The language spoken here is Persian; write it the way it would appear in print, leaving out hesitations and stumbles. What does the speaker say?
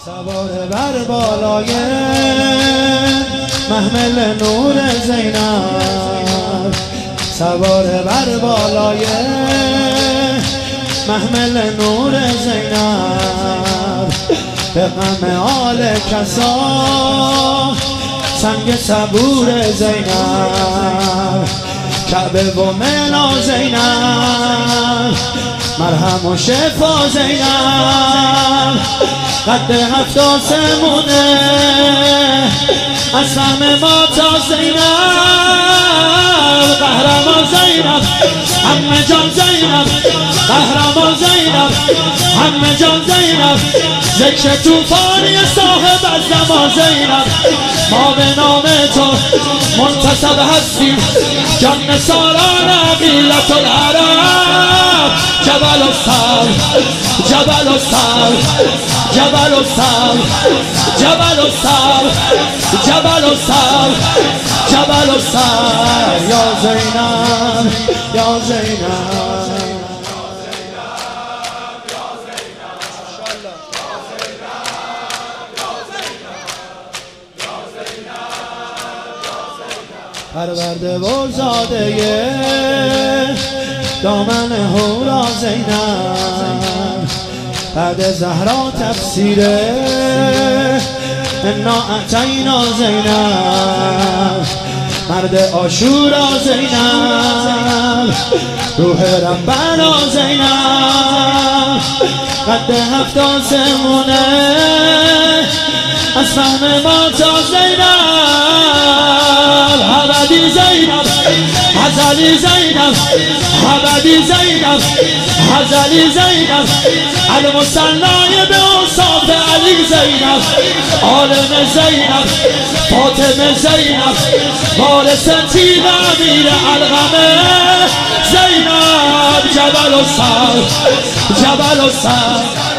سوار بر بالای محمل نور زینب، سوار بر بالای محمل نور زینب، به غم آل کسا سنگ صبور زینب، کعبه و منا زینب، مرهم و شفا زینب، قد 7 آسمونه از فهم ما تا زینب، قهرمان زینب همه جان زینب، قهرمان زینب همه جان زینب، ذکر توفانی صاحب الزمان زینب، ما به نام تو منتصب هستیم، جان سالان قیلت العرب، جبل الصبر جبل الصبر جبل الصبر جبل الصبر جبل الصبر جبل الصبر، یا زینب یا زینب پرورده و زاده دامن هورا زینب، بعد زهرا تفسیره انا اعطینا زینب، مرد عاشورا زینب، روح ربنا زینب، قد 7 آسمونه از فهم ما تا زینب، ابدی زینب ازلی زینب، ابدی زینب ازلی زینب، المصلای به اوصاف علی زینب، عالم زینب فاطمه زینب، وارث تیغ امیر علقمه زینب، جبل الصبر جبل الصبر